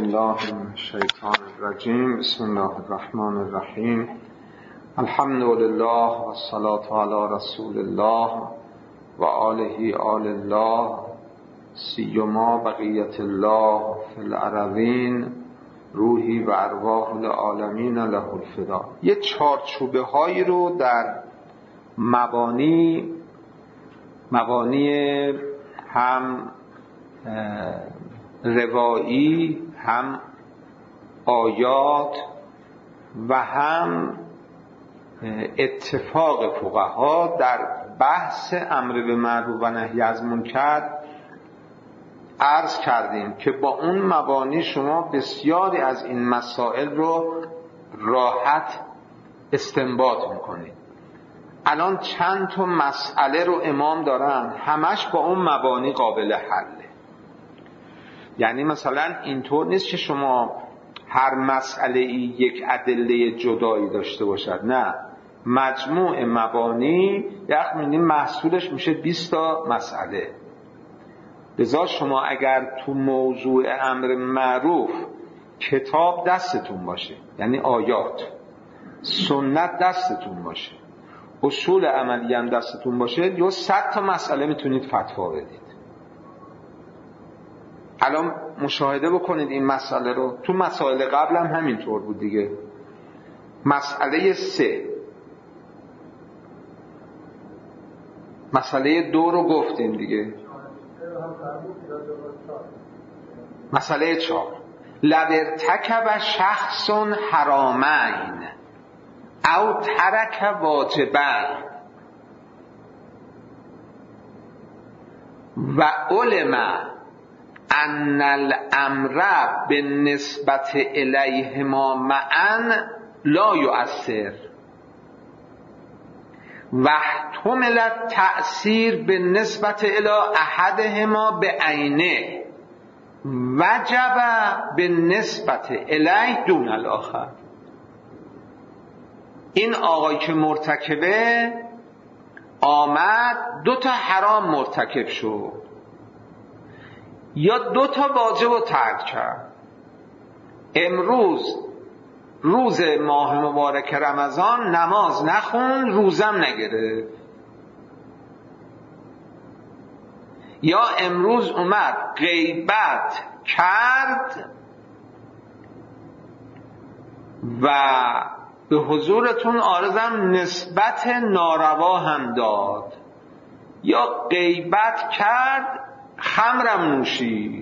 بالله من الشیطان الرجیم. بسم الله الرحمن الرحیم. الحمد لله و الصلاة علی رسول الله و آله آل الله سیما بقیت الله فی الارضین روحی و ارواح العالمین له الفدا. یه چارچوبه هایی رو در مبانی هم روایی، هم آیات و هم اتفاق فقها در بحث امر به معروف و نهی از منکر عرض کردیم که با اون مبانی شما بسیاری از این مسائل رو راحت استنباط میکنید. الان چند تا مسئله رو امام دارن، همش با اون مبانی قابل حله. یعنی مثلا اینطور نیست که شما هر مسئله یک ادله جدایی داشته باشد، نه، مجموع مبانی یعنی محصولش میشه 20 تا مسئله. لذا شما اگر تو موضوع امر معروف کتاب دستتون باشه، یعنی آیات، سنت دستتون باشه، اصول عملی هم دستتون باشه، یا 100 تا مسئله میتونید فتوا بدید. الان مشاهده بکنید این مسئله رو. تو مسائل قبل هم همینطور بود دیگه. مسئله 3، مسئله 2 رو گفتیم دیگه. مسئله 4، لو ارتکب شخص حرامین او ترک واجبین و علم ان الامر بالنسبت الیهما معا لا یؤثر و احتمل التأثیر بالنسبت الی احدهما بعینه وجب بالنسبت الیه دون الاخر. این آقای که مرتکبه آمد 2 تا حرام مرتکب شد یا 2 تا واجب رو ترک کرد. امروز روز ماه مبارک رمضان نماز نخوند، روزم نگرفت. یا امروز اومد غیبت کرد و به حضورتون عارضم نسبت ناروا هم داد، یا غیبت کرد خمرم نوشید.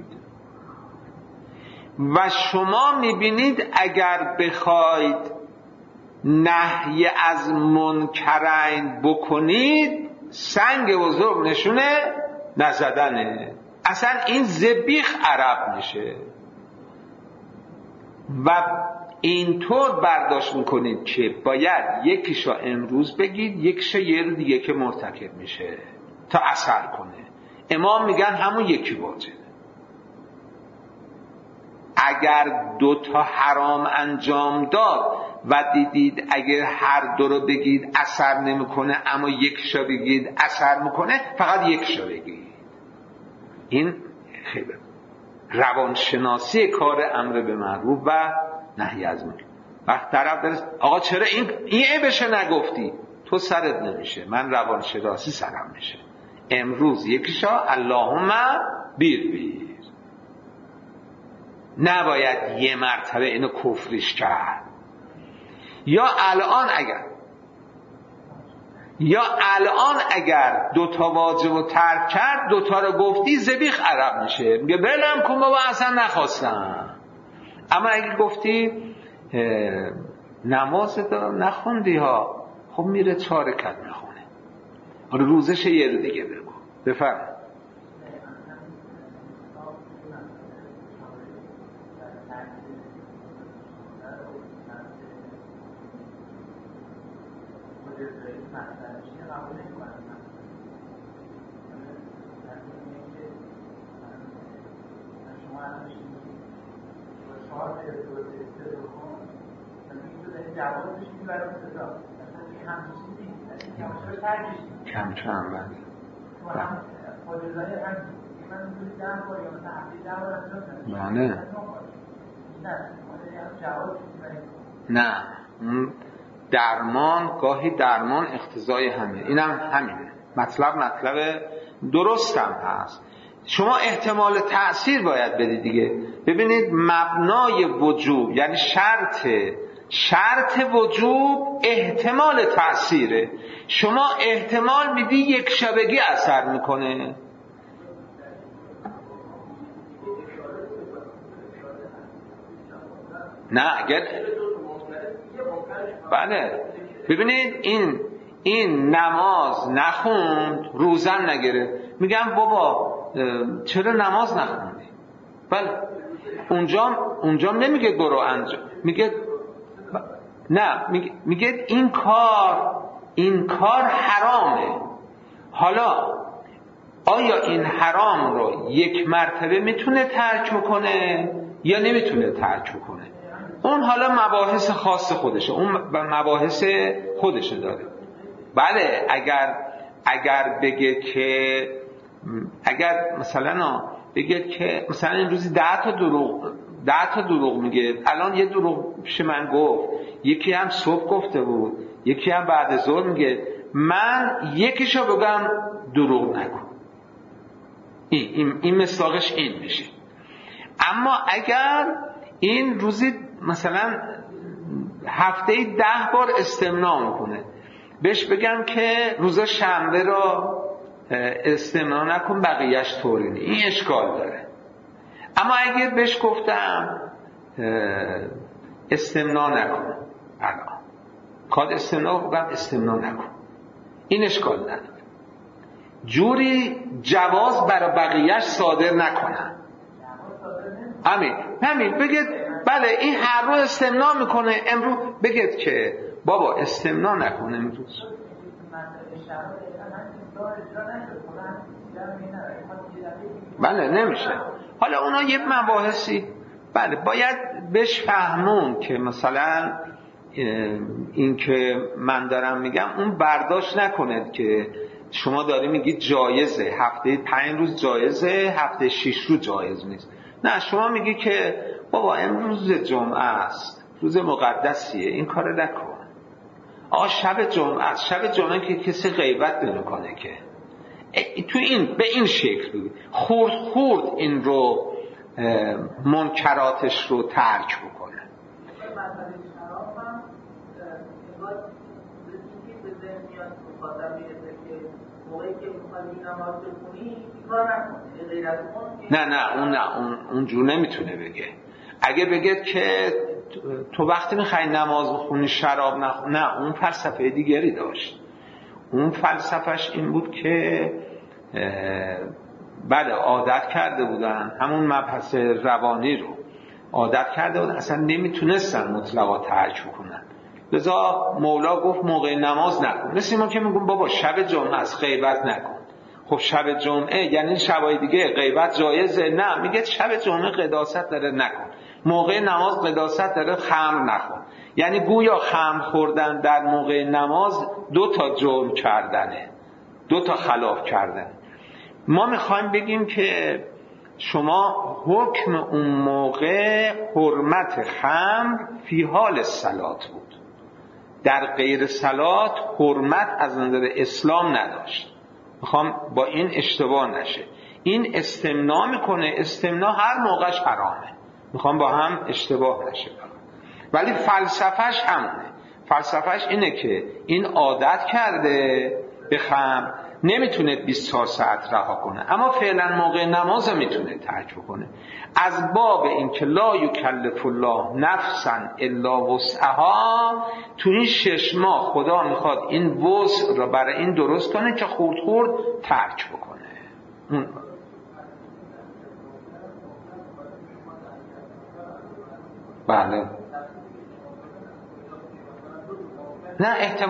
و شما میبینید اگر بخواید نهی از منکرین بکنید، سنگ بزرگ نشونه نزدنه. اصلا این ذبیح عرب میشه. و اینطور برداشت میکنید که باید یکیشو امروز بگید، یکیشو یه رو دیگه که مرتکب میشه تا اثر کنه. امام میگن همون یکی واجبه. اگر 2 تا حرام انجام داد و دیدید اگر هر 2 رو بگید اثر نمیکنه، اما یکیشو بگید اثر میکنه، فقط یکیشو بگید. این خیلی روانشناسی کار امر به معروف و نهی از منکر. وقت طرف داره آقا چرا این عیبشه نگفتی؟ تو سرت نمیشه، من روانشناسی سرم میشه. امروز یکیشا اللهم بیر نباید یه مرتبه اینو کفریش کرد. یا الان اگر 2 تا واجب رو ترک کرد، 2 تا رو گفتی ذبیح عرب میشه. میگه بلم کن بابا اصلا نخواستم. اما اگه گفتی نماز دارم نخوندی ها، خب میره 4 رکعت نخونه، روزش یه رو دیگه بگو. بفرم. کم بله. نه، درمان گاهی درمان اقتضای همه، اینم همینه، مطلب درست هم هست. شما احتمال تأثیر باید بدید دیگه. ببینید مبنای وجوب یعنی شرط وجوب احتمال تأثیره. شما احتمال میدی یک شبگی اثر میکنه. نه اگر بله ببینید این نماز نخوند روزن نگرفت، میگم بابا چرا نماز نخوندی؟ بله اونجا نمیگه برو انجام، میگه نه، میگه این کار حرامه. حالا آیا این حرام رو یک مرتبه میتونه ترک کنه یا نمیتونه ترک کنه؟ اون حالا مباحث خاص خودشه، اون مباحث خودشه داره. بله اگر بگه که مثلا این روزی 10 تا دروغ میگه، الان یه دروغ پیش من گفت، یکی هم صبح گفته بود، یکی هم بعد ظهر میگه، من یکیشو بگم دروغ نکن، این مصداقش این میشه. اما اگر این روزی مثلا هفته‌ای 10 بار استمناء میکنه، بهش بگم که روز شنبه را استمناء نکن بقیهش طورینه، این اشکال داره. اما اگه بهش گفتم استمناء نکن، الان کاد استمناء بگم استمناء نکن، این اشکال نداره. جوری جواز برای بقیهش صادر نکنم. همین بگید بله این هر روز استمناء میکنه، امروز بگید که بابا استمناء نکنه امروز. بله نمیشه. حالا اونا یه مباحثی بله باید بهش فهمون که مثلا این که من دارم میگم اون برداشت نکنه که شما داری میگی جایزه، هفته 5 روز جایزه، هفته 6 روز جایز نیست. نه، شما میگی که بابا امروز جمعه است، روز مقدسیه، این کار نکن. شب جمعه است، شب جمعه که کسی غیبت نمیکنه که تو به این شکل بگید، خورد این رو منکراتش رو ترک بکنه. نه اونجور نمیتونه بگه. اگه بگه که تو وقتی میخوای نماز بخونی شراب نخونی، نه، اون فلسفه دیگری داشت. اون فلسفهش این بود که بله عادت کرده بودن، همون مبحث روانی رو عادت کرده بودن، اصلا نمیتونستن مطلقا ترک کنن. لذا مولا گفت موقع نماز نکن. مثل ما که میگم بابا شب جمعه است غیبت نکن. خب شب جمعه یعنی شبای دیگه غیبت جایزه؟ نه، میگه شب جمعه قداست داره نکن. موقع نماز قداست داره خمر نخور. یعنی گویا خمر خوردن در موقع نماز 2 تا جرم کردنه، 2 تا خلاف کردن. ما میخوایم بگیم که شما حکم اون موقع حرمت خمر فی حال صلات بود، در غیر صلات حرمت از نظر اسلام نداشت. میخوام با این اشتباه نشه. این استمناء میکنه، استمناء هر موقعش حرامه، میخوام با هم اشتباه نشه. ولی فلسفهش همونه، فلسفهش اینه که این عادت کرده به خمر، نمیتونه 24 ساعت رها کنه، اما فعلا موقع نماز میتونه ترک کنه. از باب این که لا یکلف الله نفسا الا وسعها، تو این 6 ماه خدا میخواد این وسع رو برای این درست کنه که خورد ترک بکنه. بله نه،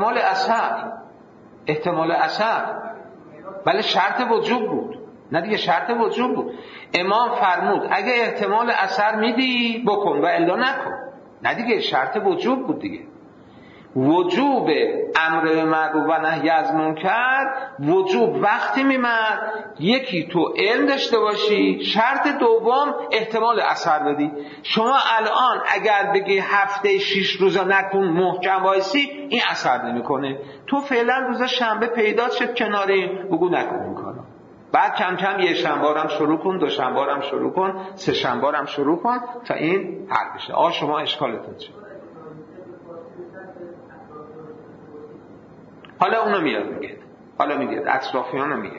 احتمال اثر بله شرط وجوب بود. نه دیگه شرط وجوب بود. امام فرمود اگه احتمال اثر میدی بکن و الا نکن. نه دیگه شرط وجوب بود دیگه. وجوب امر به معروف و نهی از منکر وجوب وقتی میمد یکی تو علم داشته باشی، شرط دوم احتمال اثر بدی. شما الان اگر بگی هفته 6 روزا نکن محکم وایسی، این اثر نمیکنه. تو فعلا روز شنبه پیدا شد کناری، بگو نکن این کارو. بعد کم کم یه شنبه هم شروع کن، دو شنبه هم شروع کن، سه شنبه هم شروع کن تا این حل بشه. شما اشکالتون چیه؟ حالا اونو میاد میگه، حالا میگه اطرافیانو میگه.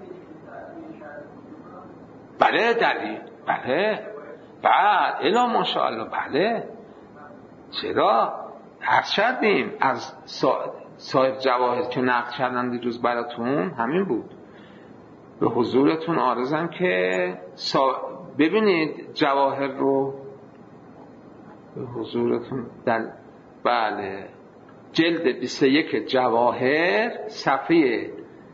بله دلیل، بله بعد الا ماشاءالله، بله چرا عرض کردیم از صاحب جواهر که نقد کردن دیروز براتون همین بود. به حضورتون عارضم که ببینید جواهر رو به حضورتون در بله جلد 21 جواهر صفحه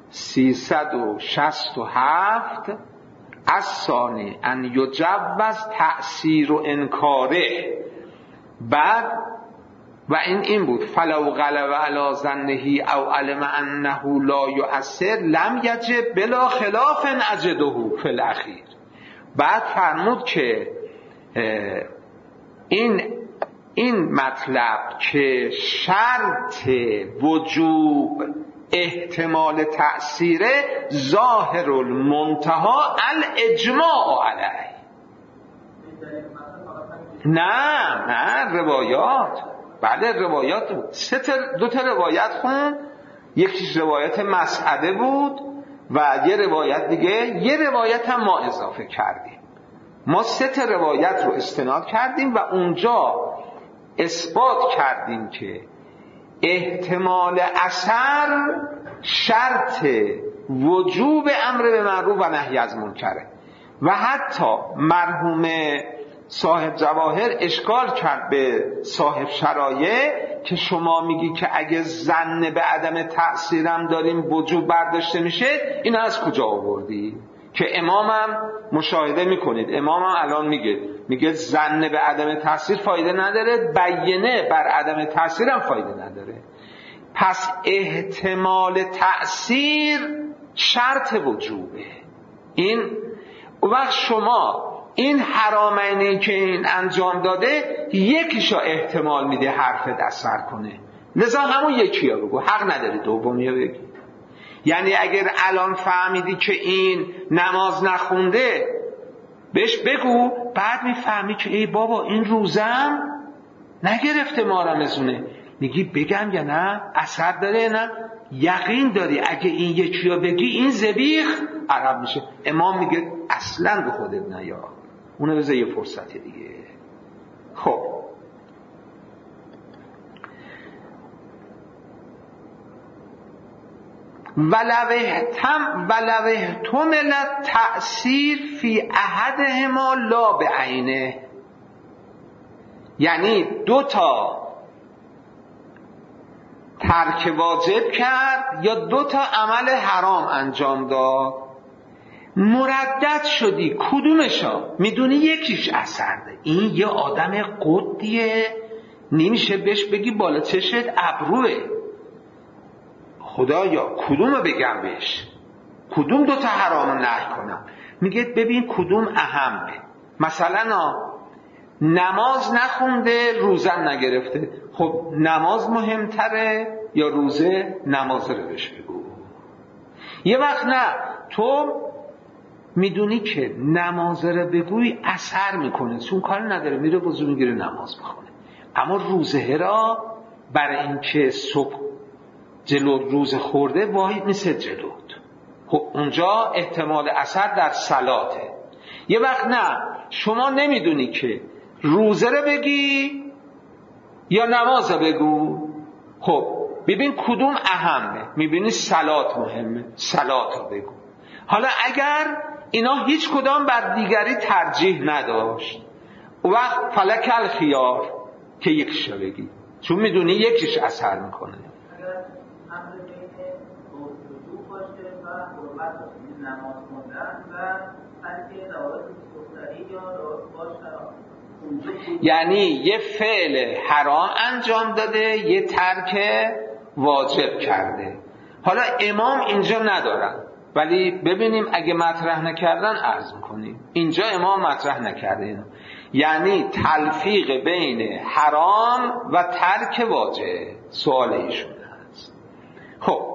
367 از ثانی ان یجوز تأثیر و انکاره. بعد و این بود فلو غلب علی ظنه او علم انه لا یؤثر لم یجب بلا خلاف اجده فی الاخیر. بعد فرمود که این مطلب که شرط وجوب احتمال تأثیر ظاهر المنتها الاجماع علیه. نه روایات، بله روایات بود. دو تا روایت خون، یکیش روایت مسعده بود و یه روایت دیگه، یه روایت هم ما اضافه کردیم. ما 3 روایت رو استناد کردیم و اونجا اثبات کردیم که احتمال اثر شرط وجوب امر به معروف و نهی از منکره. و حتی مرحوم صاحب جواهر اشکال کرد به صاحب شرایع که شما میگی که اگه ظن به عدم تأثیرم داریم وجوب برداشته میشه، این از کجا آوردی؟ که امامم مشاهده میکنید، امامم الان میگه ظن به عدم تأثیر فایده نداره، بیینه بر عدم تأثیرم فایده نداره. پس احتمال تأثیر شرط وجوبه. این وقت شما این حرامینی که این انجام داده یکیشو احتمال میده حرفت اثر کنه، لذا همون یکیو بگو، حق نداری دومیو بگی. یعنی اگر الان فهمیدی که این نماز نخونده بهش بگو، بعد میفهمی که ای بابا این روزم نگرفته ما رمزونه، میگی بگم یا نه، اثر داره نه، یقین داری اگه این یکیو بگی این ذبیح عرب میشه. امام میگه اصلا به خودت نیا، اونو بذار یه فرصت دیگه. خب ولو احتمل تأثیر فی احدهما لا بعینه، یعنی 2 تا ترک واجب کرد یا 2 تا عمل حرام انجام داد، مردد شدی کدومشا میدونی یکیش اثر ده. این یه آدم قدیه، نمیشه بهش بگی بالا چشت ابروه. خدایا کدومو بگم بهش، کدوم 2 تا حرامو نهی کنم؟ میگه ببین کدوم اهمه. مثلا نماز نخونده روزم نگرفته، خب نماز مهمتره یا روزه؟ نماز رو بهش بگو. یه وقت نه، تو میدونی که نماز رو بگوی اثر میکنه، چون کار نداره میره وضو میگیره نماز بخونه. اما روزه را برای اینکه صبح جلو روز خورده واحد نیست جلوت، خب اونجا احتمال اثر در صلاته. یه وقت نه، شما نمیدونی که روزه رو بگی یا نماز رو بگو، خب ببین کدوم اهمه، میبینی صلات مهمه، صلات رو بگو. حالا اگر اینا هیچ کدام بر دیگری ترجیح نداشت، وقت فلک الخیار که یکیش رو بگی، چون میدونی یکیش اثر میکنه. یعنی یه فعل حرام انجام داده، یه ترک واجب کرده. حالا امام اینجا ندارن، ولی ببینیم اگه مطرح نکردن عرض میکنیم. اینجا امام مطرح نکرده اینو، یعنی تلفیق بین حرام و ترک واجب. سوال ایشون هست. خب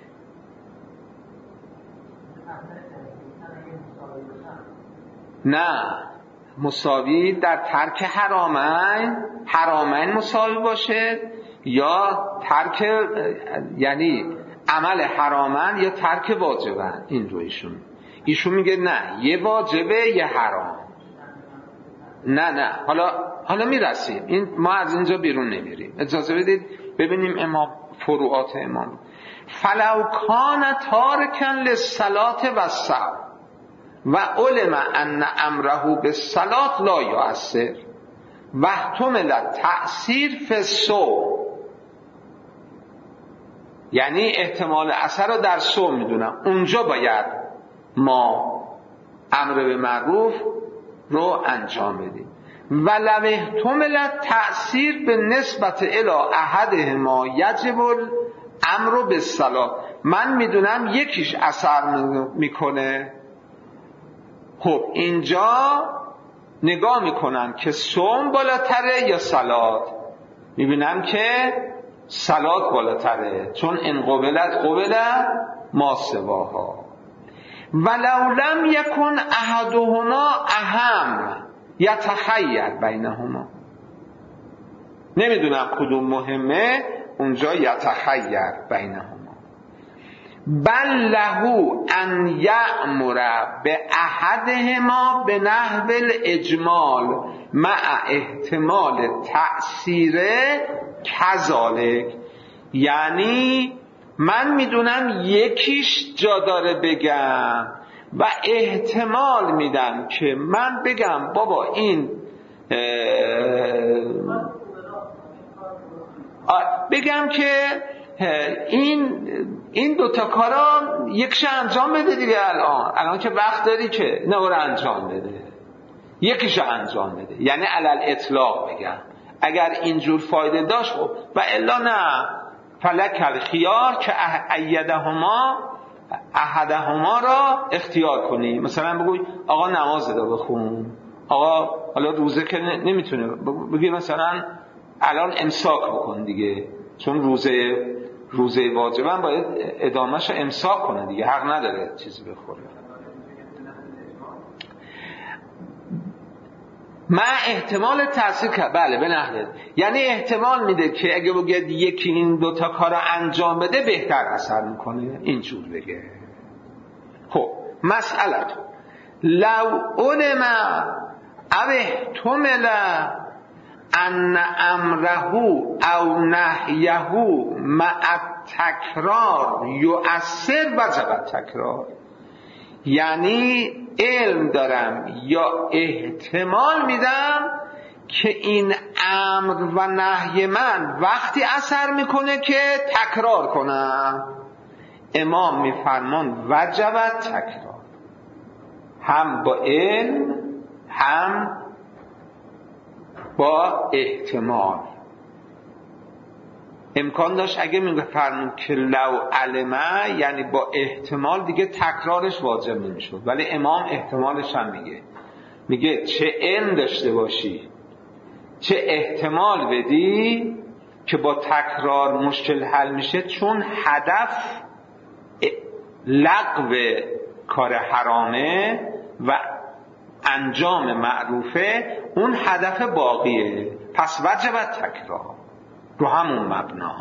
نه، مساوی در ترک حرامین مساوی باشه، یا ترک یعنی عمل حرامن یا ترک واجبن. این رو ایشون میگه نه، یه واجبه یه حرام. نه حالا میرسیم، این ما از اینجا بیرون نمیریم. اجازه بدید ببینیم امام فروعات امام. فلو کان تارکن للصلاة والصوم و علم ان امره بالصلاة لا یؤثر و احتمل تأثیر فی الصوم، یعنی احتمال اثر رو در صوم میدونم، اونجا باید ما امر به معروف رو انجام بدیم. ولو احتمل تأثیر به نسبت الی احدهما یجب الامر بالصلاة، من میدونم یکیش اثر میکنه. خب اینجا نگاه میکنم که صوم بالاتره یا صلات، میبینم که صلات بالاتره، چون ان قبل ما سواها. ولو لم یکن احدهما اهم یتخیر بینهما، نمیدونم کدوم مهمه، اونجا یتخیر بینهما. بل له ان یأمر به احدهما به نحو الاجمال مع احتمال تأثیر کذالک، یعنی من میدونم یکیش جا داره بگم و احتمال میدم که من بگم بابا این بگم که این دوتا کارا یکیش انجام بده دیگه، الان که وقت داری که نه انجام بده، یکیش انجام بده، یعنی علل اطلاق بگم اگر اینجور فایده داشت خب، و الا نه فلک الخیار که احدهما را اختیار کنی. مثلا بگوی آقا نماز رو بخون، آقا حالا روزه که نمیتونه، بگی مثلا الان امساک بکن دیگه، چون روزه واجبن باید ادامهش امساک کنه دیگه، حق نداره چیزی بخوره. من احتمال تأثیر که بله بنهده، یعنی احتمال میده که اگه بگید یکی این دوتا کار انجام بده بهتر اثر میکنه، اینجور بگه. خب مسئله لو علم او احتمل ان امره او نهیه مع تکرار یؤثر وجب تکرار، یعنی علم دارم یا احتمال میدم که این امر و نهی من وقتی اثر میکنه که تکرار کنم. امام میفرمان وجب تکرار، هم با علم هم با احتمال. امکان داشت اگه میفرمون که لو علمه، یعنی با احتمال دیگه تکرارش واجب نمیشد، ولی امام احتمالش هم میگه چه علم داشته باشی چه احتمال بدی که با تکرار مشکل حل میشه، چون هدف لغو کار حرامه و انجام معروفه، اون هدف باقیه، پس وجب تکرار رو همون مبنا.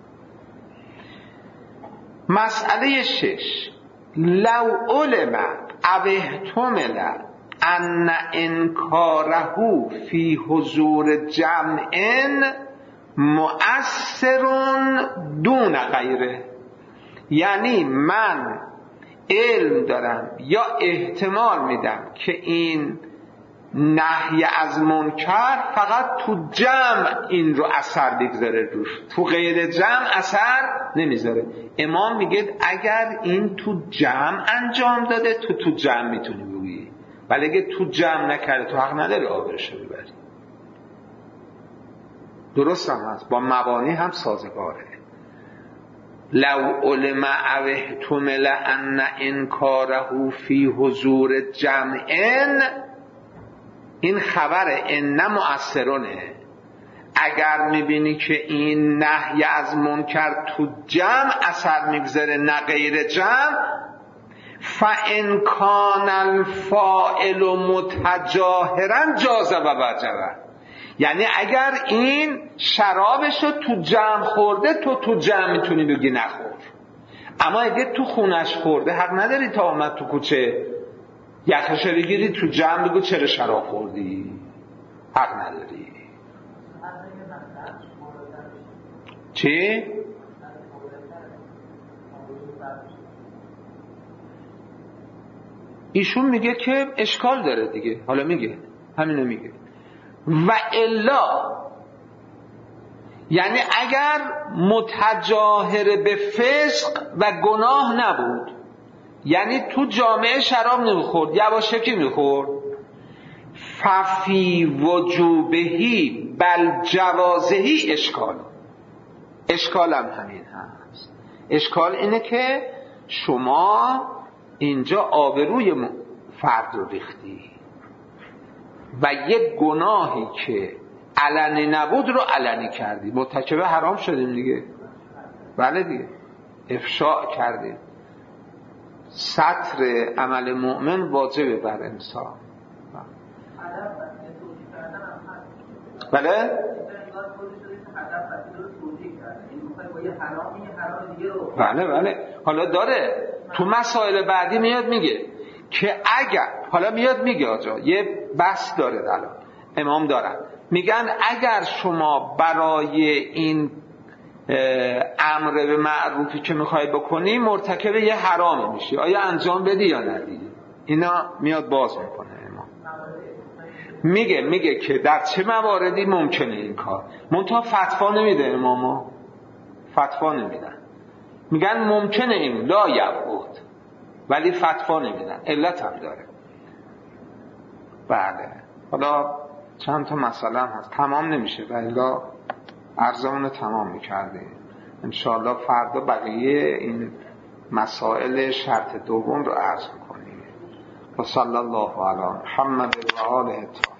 مسئله 6 لو علم او احتمل ان انکاره فی حضور جمع مؤثر دون غیره، یعنی من علم دارم یا احتمال میدم که این نهی از منکر فقط تو جمع این رو اثر بگذاره روش، تو غیر جمع اثر نمیذاره. امام میگه اگر این تو جمع انجام داده تو جمع میتونی بگی، ولی اگه تو جمع نکرده تو حق نداری آبرش رو ببری. درست هم هست، با مبانی هم سازگاره. لو علم او احتمل ان انکاره فی حضور جمعن، این خبر ان مؤثرونه. اگر میبینی که این نهی از منکر تو جمع اثر میگذاره نه غیر جمع، فَإِنْ كَانَ الْفَاعِلُ مُتَجَاهِرًا جَازَ وَوَجَبَ. یعنی اگر این شرابشو تو جمع خورده تو جمع میتونی بگی نخور، اما اگه تو خونش خورده حق نداری تا اومد تو کوچه یخشو بگیری تو جمع بگو چرا شراب خوردی، حق نداری. چی؟ ایشون میگه که اشکال داره دیگه، حالا میگه همینو میگه. و الا یعنی اگر متجاهر به فسق و گناه نبود، یعنی تو جامعه شراب نمیخورد، یواشکی میخورد، ففی وجوبهی بل جوازهی اشکالم همین هست. اشکال اینه که شما اینجا آبروی فرد رو ریختی و یک گناهی که علنی نبود رو علنی کردی، مرتکب حرام شدیم دیگه. بله دیگه، افشاء کردیم. ستر عمل مؤمن واجبه بر انسان. بله؟ بله حالا داره تو مسائل بعدی میاد میگه که اگر، حالا میاد میگه آجا یه بحث داره الان امام دارن میگن اگر شما برای این امر به معروفی که میخوای بکنی مرتکب یه حرامی میشی، آیا انجام بدی یا ندی؟ اینا میاد باز میکنه امام، میگه که در چه مواردی ممکنه این کار. منتها فتوا نمیده اماما، فتوا نمیدن، میگن ممکنه این لا یبعد، ولی فتوا نمیدن، علت هم داره. بله حالا چند تا مسئله هم هست، تمام نمیشه ولی عرضمون تمام میکردیم. انشاءالله فردا بقیه این مسائل شرط دوم رو عرض میکنیم. و صلی الله علی محمد و آله.